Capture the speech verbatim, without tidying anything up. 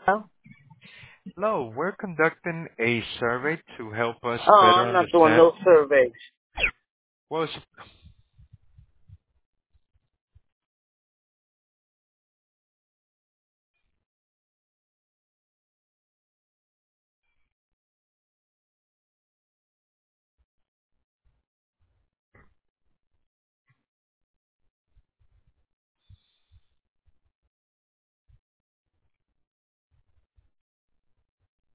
Oh, Hello, we're conducting a survey to help us oh, better I'm not doing understand. no surveys. Well, it's,